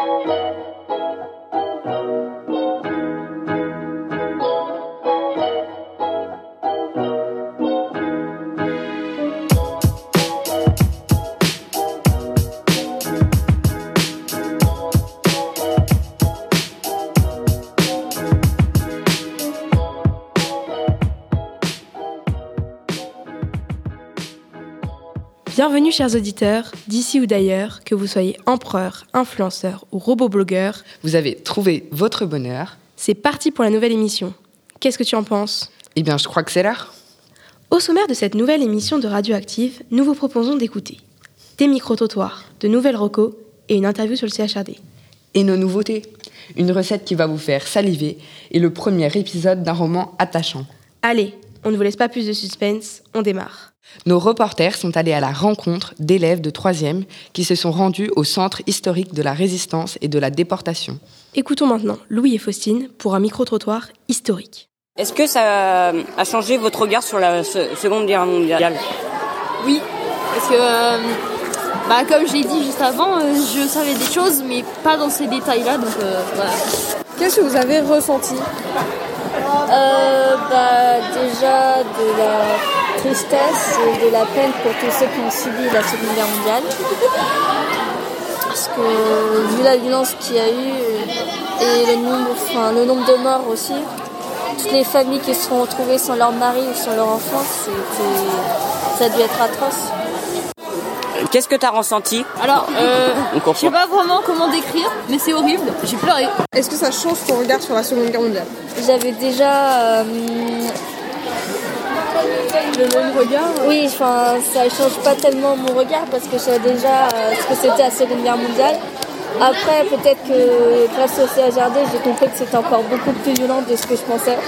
Bienvenue chers auditeurs, d'ici ou d'ailleurs, que vous soyez empereur, influenceur ou robot-blogueur. Vous avez trouvé votre bonheur. C'est parti pour la nouvelle émission. Qu'est-ce que tu en penses ? Eh bien, je crois que c'est l'heure. Au sommaire de cette nouvelle émission de Radioactive, nous vous proposons d'écouter des micro-trottoirs, de nouvelles recos et une interview sur le CHRD. Et nos nouveautés. Une recette qui va vous faire saliver et le premier épisode d'un roman attachant. Allez, on ne vous laisse pas plus de suspense, on démarre. Nos reporters sont allés à la rencontre d'élèves de 3e qui se sont rendus au centre historique de la résistance et de la déportation. Écoutons maintenant Louis et Faustine pour un micro-trottoir historique. Est-ce que ça a changé votre regard sur la Seconde Guerre mondiale ? Oui, parce que comme j'ai dit juste avant, je savais des choses, mais pas dans ces détails-là, donc voilà. Qu'est-ce que vous avez ressenti ? Déjà de la tristesse et de la peine pour tous ceux qui ont subi la Seconde Guerre mondiale. Parce que vu la violence qu'il y a eu et le nombre de morts aussi, toutes les familles qui se sont retrouvées sans leur mari ou sans leur enfant, ça a dû être atroce. Qu'est-ce que tu as ressenti ? Alors, je sais pas vraiment comment décrire, mais c'est horrible, j'ai pleuré. Est-ce que ça change ton regard sur la Seconde Guerre mondiale ? J'avais déjà... le même regard ? Oui, ça change pas tellement mon regard parce que je savais déjà ce que c'était la Seconde Guerre mondiale. Après, peut-être que grâce au CHRD, j'ai compris que c'était encore beaucoup plus violent de ce que je pensais.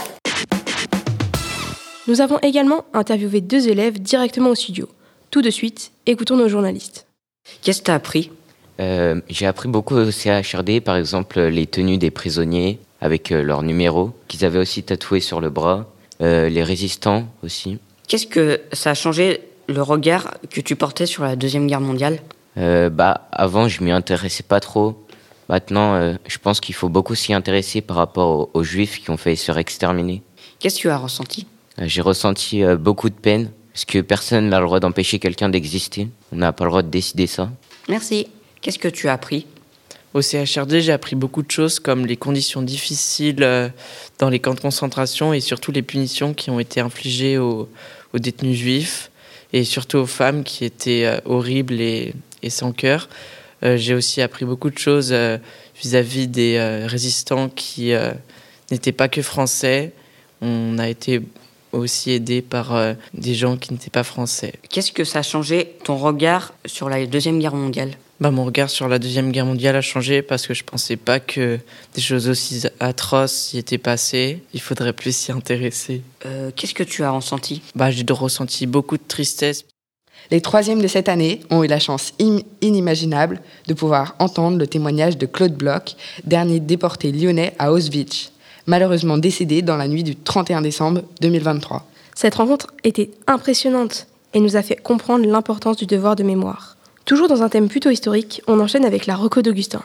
Nous avons également interviewé 2 élèves directement au studio. Tout de suite, écoutons nos journalistes. Qu'est-ce que tu as appris ? J'ai appris beaucoup au CHRD, par exemple les tenues des prisonniers avec leurs numéros, qu'ils avaient aussi tatoués sur le bras, les résistants aussi. Qu'est-ce que ça a changé le regard que tu portais sur la Deuxième Guerre mondiale ? Avant, je m'y intéressais pas trop. Maintenant, je pense qu'il faut beaucoup s'y intéresser par rapport aux Juifs qui ont failli se faire exterminer. Qu'est-ce que tu as ressenti ? J'ai ressenti beaucoup de peine. Parce que personne n'a le droit d'empêcher quelqu'un d'exister. On n'a pas le droit de décider ça. Merci. Qu'est-ce que tu as appris ? Au CHRD, j'ai appris beaucoup de choses comme les conditions difficiles dans les camps de concentration et surtout les punitions qui ont été infligées aux détenus juifs et surtout aux femmes qui étaient horribles et sans cœur. J'ai aussi appris beaucoup de choses vis-à-vis des résistants qui n'étaient pas que français. On a été aussi aidé par des gens qui n'étaient pas français. Qu'est-ce que ça a changé ton regard sur la Deuxième Guerre mondiale ? Mon regard sur la Deuxième Guerre mondiale a changé parce que je pensais pas que des choses aussi atroces s'y étaient passées. Il faudrait plus s'y intéresser. Qu'est-ce que tu as ressenti ? J'ai ressenti beaucoup de tristesse. Les 3e de cette année ont eu la chance inimaginable de pouvoir entendre le témoignage de Claude Bloch, dernier déporté lyonnais à Auschwitz, malheureusement décédé dans la nuit du 31 décembre 2023. Cette rencontre était impressionnante et nous a fait comprendre l'importance du devoir de mémoire. Toujours dans un thème plutôt historique, on enchaîne avec la reco d'Augustin.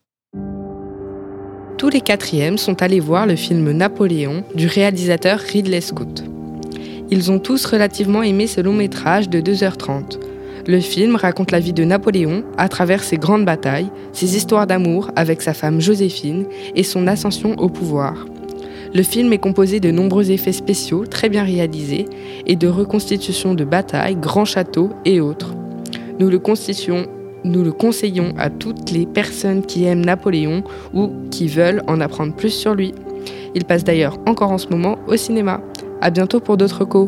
Tous les 4e sont allés voir le film Napoléon du réalisateur Ridley Scott. Ils ont tous relativement aimé ce long métrage de 2h30. Le film raconte la vie de Napoléon à travers ses grandes batailles, ses histoires d'amour avec sa femme Joséphine et son ascension au pouvoir. Le film est composé de nombreux effets spéciaux très bien réalisés et de reconstitutions de batailles, grands châteaux et autres. Nous le conseillons à toutes les personnes qui aiment Napoléon ou qui veulent en apprendre plus sur lui. Il passe d'ailleurs encore en ce moment au cinéma. À bientôt pour d'autres recos.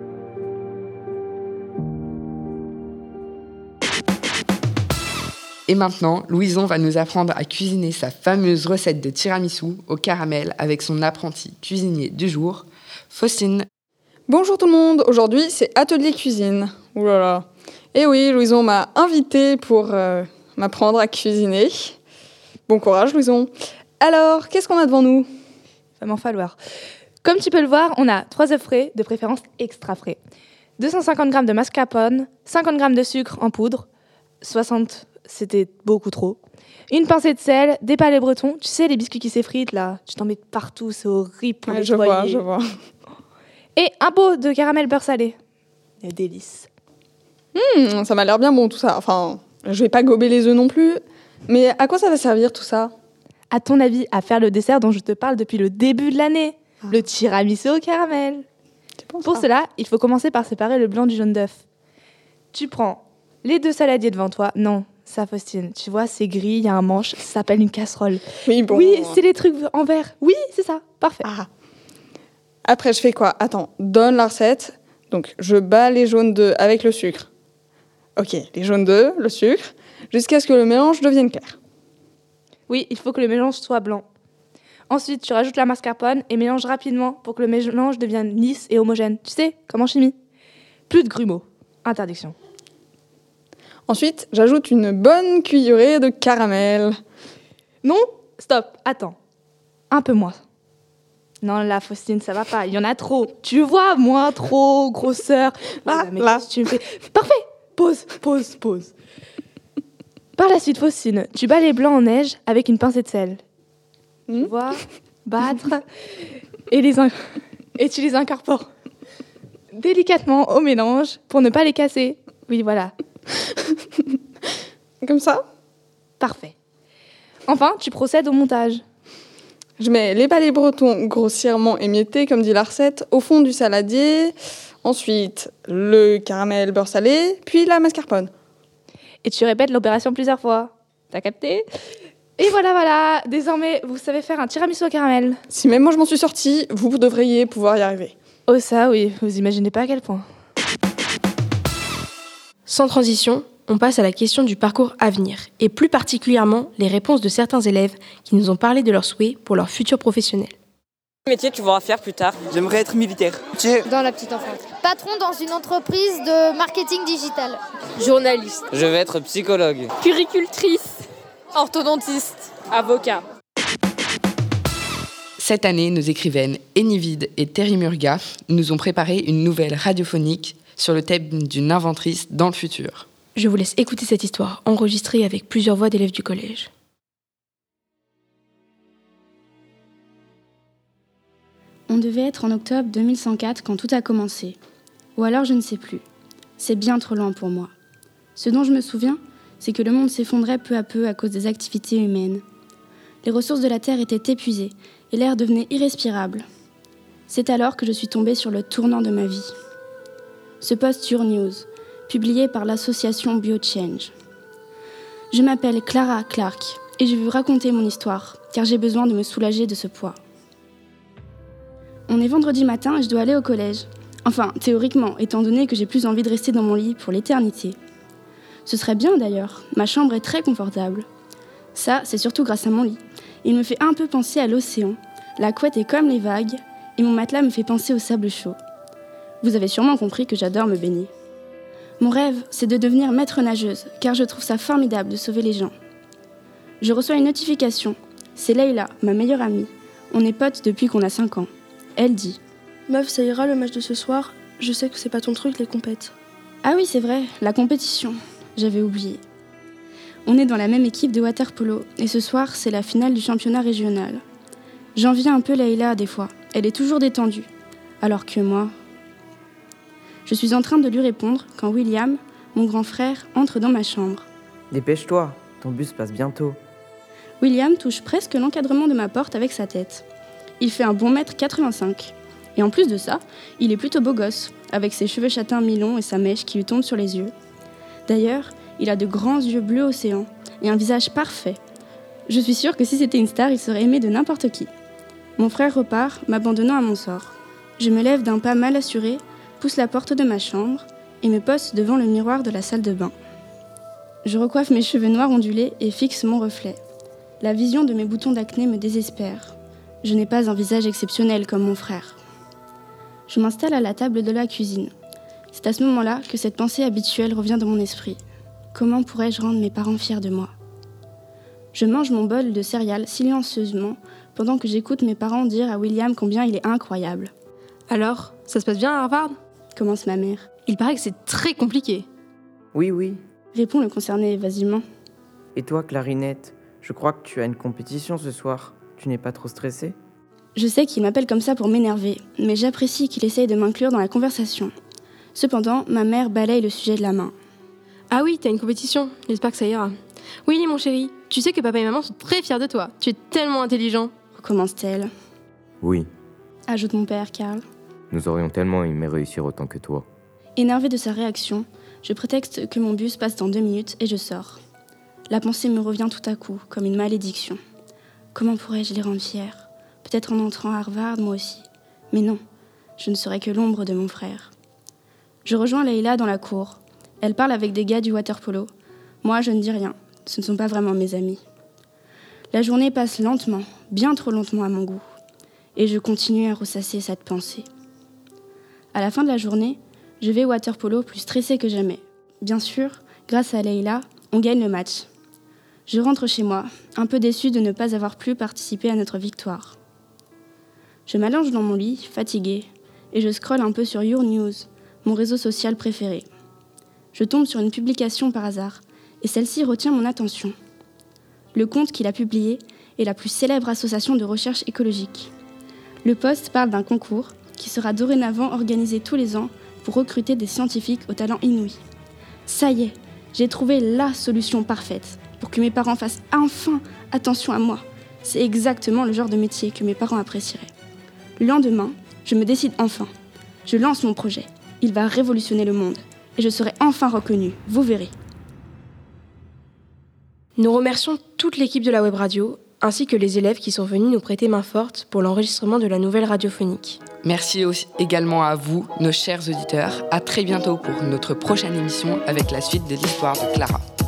Et maintenant, Louison va nous apprendre à cuisiner sa fameuse recette de tiramisu au caramel avec son apprenti cuisinier du jour, Faustine. Bonjour tout le monde, aujourd'hui c'est atelier cuisine. Ouh là là. Et oui, Louison m'a invitée pour m'apprendre à cuisiner. Bon courage Louison. Alors, qu'est-ce qu'on a devant nous ? Va m'en falloir. Comme tu peux le voir, on a 3 œufs frais, de préférence extra frais, 250 g de mascarpone, 50 g de sucre en poudre, 60 c'était beaucoup trop. Une pincée de sel, des palais bretons, tu sais, les biscuits qui s'effritent, là, tu t'en mets partout, c'est horrible pour nettoyer. Je vois. Et un pot de caramel beurre salé. Un délice. Ça m'a l'air bien bon tout ça. Enfin, je vais pas gober les œufs non plus. Mais à quoi ça va servir tout ça? À ton avis, à faire le dessert dont je te parle depuis le début de l'année, le tiramisu au caramel. Pour cela, il faut commencer par séparer le blanc du jaune d'œuf. Tu prends les 2 saladiers devant toi. Non, ça, Faustine, tu vois, c'est gris, il y a un manche, ça s'appelle une casserole. Oui, bon. Oui, c'est les trucs en verre. Oui, c'est ça, parfait. Après, je fais quoi? Attends, donne la recette. Donc, je bats les jaunes d'œufs avec le sucre. Ok, les jaunes d'œufs, le sucre, jusqu'à ce que le mélange devienne clair. Oui, il faut que le mélange soit blanc. Ensuite, tu rajoutes la mascarpone et mélange rapidement pour que le mélange devienne lisse et homogène. Tu sais, comme en chimie. Plus de grumeaux. Interdiction. Ensuite, j'ajoute une bonne cuillerée de caramel. Non, stop, attends. Un peu moins. Non, là, Faustine, ça va pas. Il y en a trop. Tu vois, moins trop, grosseur. Là. Tu me fais... Parfait. Pause. Par la suite, Faustine, tu bats les blancs en neige avec une pincée de sel. Tu vois, battre et tu les incorpores délicatement au mélange pour ne pas les casser. Oui, voilà. Comme ça? Parfait. Enfin, tu procèdes au montage. Je mets les balais bretons grossièrement émiettés, comme dit la recette, au fond du saladier. Ensuite, le caramel beurre salé, puis la mascarpone. Et tu répètes l'opération plusieurs fois. T'as capté? Et voilà. Désormais, vous savez faire un tiramisu au caramel. Si même moi je m'en suis sortie, vous devriez pouvoir y arriver. Oh ça, oui. Vous imaginez pas à quel point. Sans transition, on passe à la question du parcours à venir, et plus particulièrement les réponses de certains élèves qui nous ont parlé de leurs souhaits pour leur futur professionnel. Quel métier tu voudras faire plus tard? J'aimerais être militaire. Dans la petite enfance. Patron dans une entreprise de marketing digital. Journaliste. Je vais être psychologue. Puricultrice. Orthodontiste. Avocat. Cette année, nos écrivaines Enivide et Terry Murga nous ont préparé une nouvelle radiophonique sur le thème d'une inventrice dans le futur. Je vous laisse écouter cette histoire enregistrée avec plusieurs voix d'élèves du collège. On devait être en octobre 2104 quand tout a commencé. Ou alors je ne sais plus. C'est bien trop loin pour moi. Ce dont je me souviens, c'est que le monde s'effondrait peu à peu à cause des activités humaines. Les ressources de la Terre étaient épuisées et l'air devenait irrespirable. C'est alors que je suis tombée sur le tournant de ma vie. Ce post sur News, publié par l'association BioChange. Je m'appelle Clara Clark et je veux raconter mon histoire, car j'ai besoin de me soulager de ce poids. On est vendredi matin et je dois aller au collège. Enfin, théoriquement, étant donné que j'ai plus envie de rester dans mon lit pour l'éternité. Ce serait bien d'ailleurs, ma chambre est très confortable. Ça, c'est surtout grâce à mon lit. Il me fait un peu penser à l'océan. La couette est comme les vagues et mon matelas me fait penser au sable chaud. Vous avez sûrement compris que j'adore me baigner. Mon rêve, c'est de devenir maître nageuse, car je trouve ça formidable de sauver les gens. Je reçois une notification. C'est Leïla, ma meilleure amie. On est potes depuis qu'on a 5 ans. Elle dit: Meuf, ça ira le match de ce soir. Je sais que c'est pas ton truc, les compètes. Ah oui, c'est vrai, la compétition. J'avais oublié. On est dans la même équipe de water-polo, et ce soir, c'est la finale du championnat régional. J'envie un peu Leïla des fois. Elle est toujours détendue. Alors que moi... Je suis en train de lui répondre quand William, mon grand frère, entre dans ma chambre. Dépêche-toi, ton bus passe bientôt. William touche presque l'encadrement de ma porte avec sa tête. Il fait un bon 1m85. Et en plus de ça, il est plutôt beau gosse, avec ses cheveux châtains mi-longs et sa mèche qui lui tombe sur les yeux. D'ailleurs, il a de grands yeux bleus océan et un visage parfait. Je suis sûre que si c'était une star, il serait aimé de n'importe qui. Mon frère repart, m'abandonnant à mon sort. Je me lève d'un pas mal assuré, pousse la porte de ma chambre et me poste devant le miroir de la salle de bain. Je recoiffe mes cheveux noirs ondulés et fixe mon reflet. La vision de mes boutons d'acné me désespère. Je n'ai pas un visage exceptionnel comme mon frère. Je m'installe à la table de la cuisine. C'est à ce moment-là que cette pensée habituelle revient dans mon esprit. Comment pourrais-je rendre mes parents fiers de moi ? Je mange mon bol de céréales silencieusement pendant que j'écoute mes parents dire à William combien il est incroyable. Alors, ça se passe bien à Harvard ? Commence ma mère. Il paraît que c'est très compliqué. Oui. Répond le concerné évasivement. Et toi, Clarinette, je crois que tu as une compétition ce soir. Tu n'es pas trop stressée ? Je sais qu'il m'appelle comme ça pour m'énerver, mais j'apprécie qu'il essaye de m'inclure dans la conversation. Cependant, ma mère balaye le sujet de la main. Ah oui, t'as une compétition. J'espère que ça ira. Oui, mon chéri, tu sais que papa et maman sont très fiers de toi. Tu es tellement intelligent. Recommence-t-elle. Oui, Ajoute mon père, Karl. nous aurions tellement aimé réussir autant que toi. Énervé de sa réaction, je prétexte que mon bus passe dans 2 minutes et je sors. La pensée me revient tout à coup, comme une malédiction. Comment pourrais-je les rendre fiers ? Peut-être en entrant à Harvard, moi aussi. Mais non, je ne serai que l'ombre de mon frère. Je rejoins Leïla dans la cour. Elle parle avec des gars du water-polo. Moi, je ne dis rien. Ce ne sont pas vraiment mes amis. La journée passe lentement, bien trop lentement à mon goût. Et je continue à ressasser cette pensée. À la fin de la journée, je vais au water-polo plus stressée que jamais. Bien sûr, grâce à Leïla, on gagne le match. Je rentre chez moi, un peu déçue de ne pas avoir pu participer à notre victoire. Je m'allonge dans mon lit, fatiguée, et je scrolle un peu sur Your News, mon réseau social préféré. Je tombe sur une publication par hasard, et celle-ci retient mon attention. Le compte qu'il a publié est la plus célèbre association de recherche écologique. Le post parle d'un concours qui sera dorénavant organisé tous les ans pour recruter des scientifiques au talent inouï. Ça y est, j'ai trouvé la solution parfaite pour que mes parents fassent enfin attention à moi. C'est exactement le genre de métier que mes parents apprécieraient. Le lendemain, je me décide enfin. Je lance mon projet. Il va révolutionner le monde. Et je serai enfin reconnue. Vous verrez. Nous remercions toute l'équipe de la web radio, ainsi que les élèves qui sont venus nous prêter main forte pour l'enregistrement de la nouvelle radiophonique. Merci aussi également à vous, nos chers auditeurs. À très bientôt pour notre prochaine émission avec la suite de l'histoire de Clara.